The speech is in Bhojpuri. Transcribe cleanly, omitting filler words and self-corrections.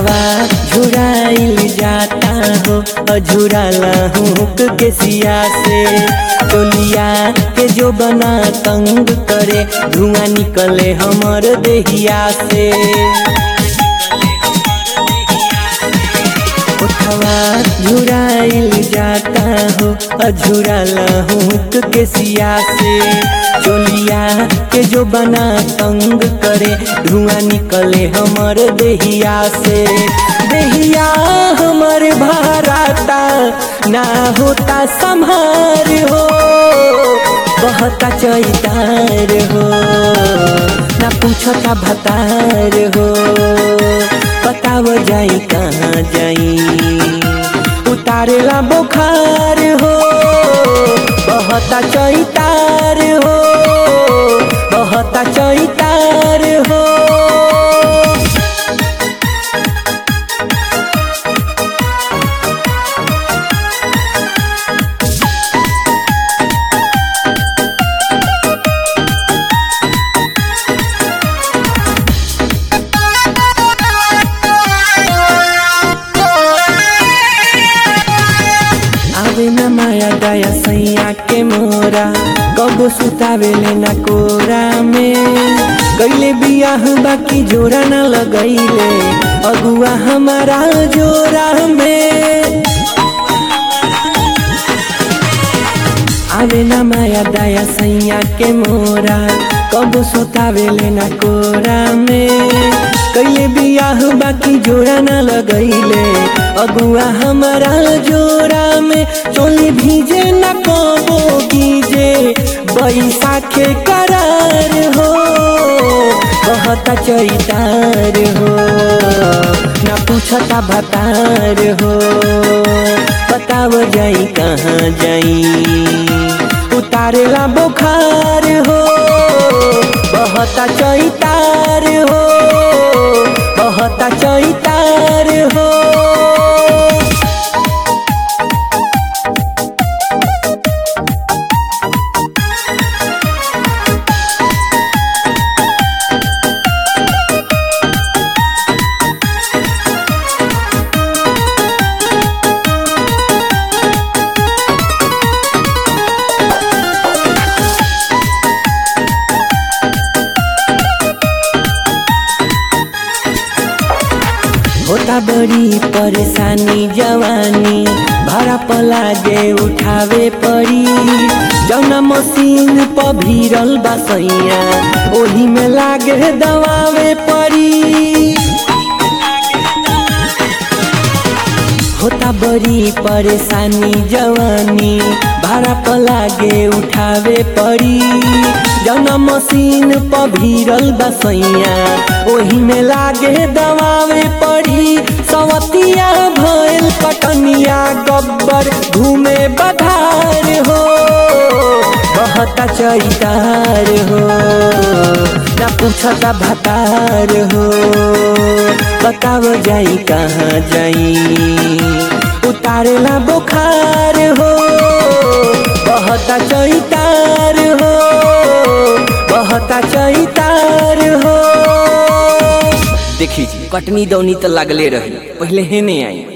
ओठवा झुराइल जाता हो अझुराला हुक के सिया से टोलिया के जो बना तंग करे धुआं निकले हमर देहिया से ओठवा झुराइल जाता हो अझुराला हुक के सिया से चोलिया के जो बना तंग करे धुआं निकले हमर देहिया से देहिया हमर भराता ना होता संभार हो कहता चैतार हो ना पूछता भतार हो बताव जाई कहाँ जाई उतारेला बुखार हो कहता चैतार हो कहता चैतार हो न माया दया सैया के मोरा कबो सुतावेले ना कोरा में गईले बियाह बाकी जोरा न लगैले अगुआ हमारा जोरा में आवे ना माया दया सैया के मोरा कबो सुतावेले ना कोरा में गईले बियाह बाकी जोरा न लगैले अगुआ हमारा जोरा में चोली भीजे न कबो गीजे बैसाखे करार हो कहता चैतार हो ना पूछता भतार हो बताव जाई कहाँ जाई उतारेला बुखार हो कहता चैतार हो कहता चैतार हो होता बड़ी परेशानी जवानी भाड़ा पलागे उठावे पड़ी जौना मशीन पर भीरल बसैया ओही में लागे दबावे पड़ी होता बड़ी परेशानी जवानी भाड़ा पलागे उठावे पड़ी जौना मशीन पर भीरल बसैया ओही में लागे दबावे पड़ी सवतिया भइल पटनिया गब्बर घूमे बधार हो कहता चैतार हो ना पूछता भतार हो बताव जाई कहाँ जाई उतारेला बुखार हो कहता चैतार हो कहता चैतार हो। देखी जी कटनी दौनी तो लगले रही पहले हेने आई